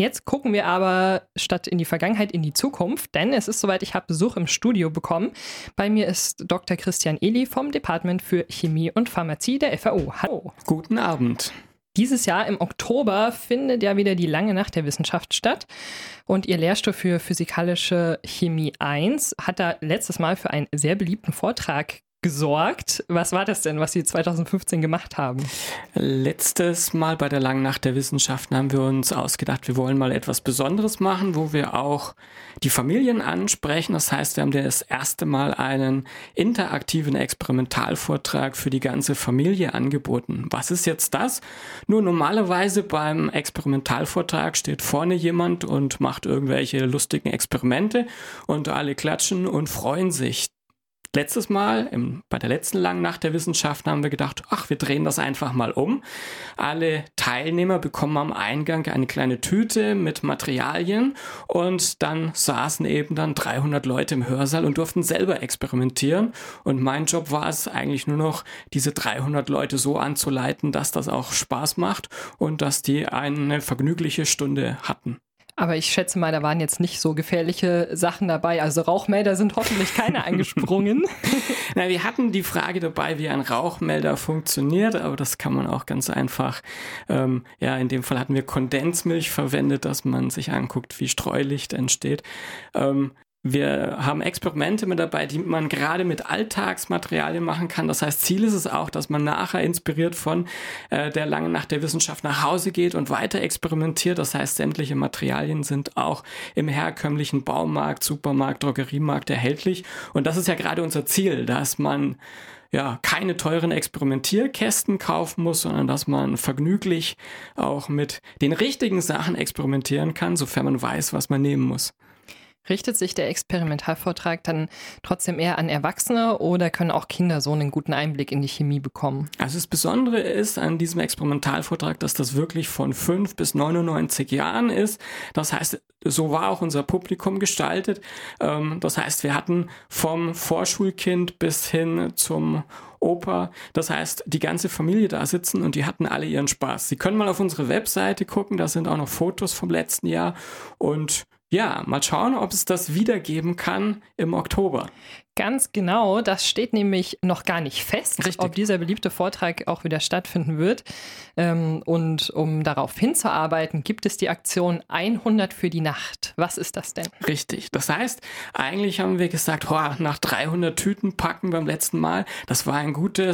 Jetzt gucken wir aber statt in die Vergangenheit in die Zukunft, denn es ist soweit, ich habe Besuch im Studio bekommen. Bei mir ist Dr. Christian Ehli vom Department für Chemie und Pharmazie der FAU. Hallo. Guten Abend. Dieses Jahr im Oktober findet ja wieder die lange Nacht der Wissenschaft statt und Ihr Lehrstuhl für Physikalische Chemie 1 hat da letztes Mal für einen sehr beliebten Vortrag gesorgt. Was war das denn, was Sie 2015 gemacht haben? Letztes Mal bei der langen Nacht der Wissenschaften haben wir uns ausgedacht, wir wollen mal etwas Besonderes machen, wo wir auch die Familien ansprechen. Das heißt, wir haben das erste Mal einen interaktiven Experimentalvortrag für die ganze Familie angeboten. Was ist jetzt das? Nur normalerweise beim Experimentalvortrag steht vorne jemand und macht irgendwelche lustigen Experimente und alle klatschen und freuen sich. Letztes Mal, bei der letzten langen Nacht der Wissenschaften, haben wir gedacht, wir drehen das einfach mal um. Alle Teilnehmer bekommen am Eingang eine kleine Tüte mit Materialien und dann saßen eben dann 300 Leute im Hörsaal und durften selber experimentieren. Und mein Job war es eigentlich nur noch, diese 300 Leute so anzuleiten, dass das auch Spaß macht und dass die eine vergnügliche Stunde hatten. Aber ich schätze mal, da waren jetzt nicht so gefährliche Sachen dabei. Also Rauchmelder sind hoffentlich keine angesprungen. Na, wir hatten die Frage dabei, wie ein Rauchmelder funktioniert, aber das kann man auch ganz einfach, in dem Fall hatten wir Kondensmilch verwendet, dass man sich anguckt, wie Streulicht entsteht. Wir haben Experimente mit dabei, die man gerade mit Alltagsmaterialien machen kann. Das heißt, Ziel ist es auch, dass man nachher inspiriert von der langen Nacht der Wissenschaft nach Hause geht und weiter experimentiert. Das heißt, sämtliche Materialien sind auch im herkömmlichen Baumarkt, Supermarkt, Drogeriemarkt erhältlich. Und das ist ja gerade unser Ziel, dass man keine teuren Experimentierkästen kaufen muss, sondern dass man vergnüglich auch mit den richtigen Sachen experimentieren kann, sofern man weiß, was man nehmen muss. Richtet sich der Experimentalvortrag dann trotzdem eher an Erwachsene oder können auch Kinder so einen guten Einblick in die Chemie bekommen? Also das Besondere ist an diesem Experimentalvortrag, dass das wirklich von 5 bis 99 Jahren ist. Das heißt, so war auch unser Publikum gestaltet. Das heißt, wir hatten vom Vorschulkind bis hin zum Opa, das heißt, die ganze Familie da sitzen und die hatten alle ihren Spaß. Sie können mal auf unsere Webseite gucken, da sind auch noch Fotos vom letzten Jahr und mal schauen, ob es das wiedergeben kann im Oktober. Ganz genau, das steht nämlich noch gar nicht fest, Richtig. Ob dieser beliebte Vortrag auch wieder stattfinden wird. Und um darauf hinzuarbeiten, gibt es die Aktion 100 für die Nacht. Was ist das denn? Richtig, das heißt, eigentlich haben wir gesagt, nach 300 Tüten packen beim letzten Mal, das war eine gute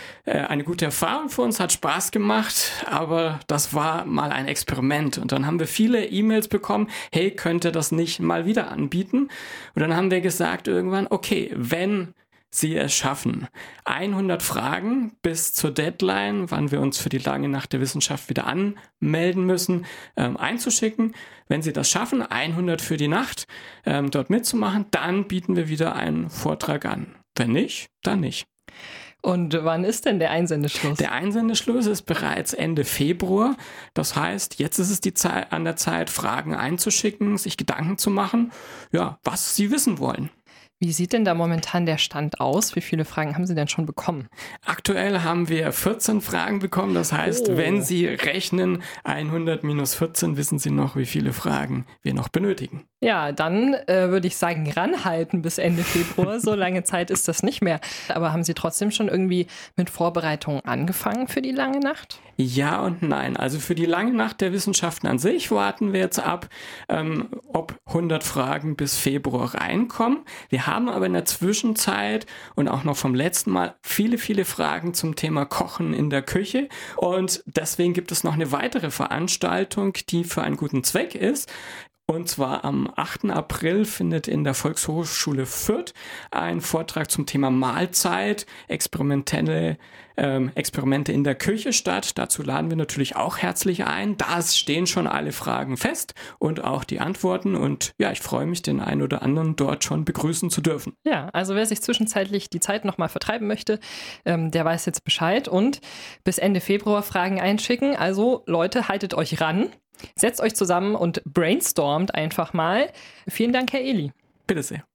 Erfahrung für uns, hat Spaß gemacht, aber das war mal ein Experiment. Und dann haben wir viele E-Mails bekommen, hey, könnt ihr das nicht mal wieder anbieten? Und dann haben wir gesagt irgendwann, okay, wenn Sie es schaffen, 100 Fragen bis zur Deadline, wann wir uns für die lange Nacht der Wissenschaft wieder anmelden müssen, einzuschicken. Wenn Sie das schaffen, 100 für die Nacht dort mitzumachen, dann bieten wir wieder einen Vortrag an. Wenn nicht, dann nicht. Und wann ist denn der Einsendeschluss? Der Einsendeschluss ist bereits Ende Februar. Das heißt, jetzt ist es an der Zeit, Fragen einzuschicken, sich Gedanken zu machen, was Sie wissen wollen. Wie sieht denn da momentan der Stand aus? Wie viele Fragen haben Sie denn schon bekommen? Aktuell haben wir 14 Fragen bekommen. Das heißt, wenn Sie rechnen 100 minus 14, wissen Sie noch, wie viele Fragen wir noch benötigen. Ja, dann würde ich sagen, ranhalten bis Ende Februar. So lange Zeit ist das nicht mehr. Aber haben Sie trotzdem schon irgendwie mit Vorbereitungen angefangen für die lange Nacht? Ja und nein. Also für die lange Nacht der Wissenschaften an sich warten wir jetzt ab, ob 100 Fragen bis Februar reinkommen. Wir haben aber in der Zwischenzeit und auch noch vom letzten Mal viele, viele Fragen zum Thema Kochen in der Küche. Und deswegen gibt es noch eine weitere Veranstaltung, die für einen guten Zweck ist. Und zwar am 8. April findet in der Volkshochschule Fürth ein Vortrag zum Thema Mahlzeit, Experimente in der Küche statt. Dazu laden wir natürlich auch herzlich ein. Da stehen schon alle Fragen fest und auch die Antworten. Und ich freue mich, den einen oder anderen dort schon begrüßen zu dürfen. Ja, also wer sich zwischenzeitlich die Zeit nochmal vertreiben möchte, der weiß jetzt Bescheid. Und bis Ende Februar Fragen einschicken. Also Leute, haltet euch ran. Setzt euch zusammen und brainstormt einfach mal. Vielen Dank, Herr Ehli. Bitte sehr.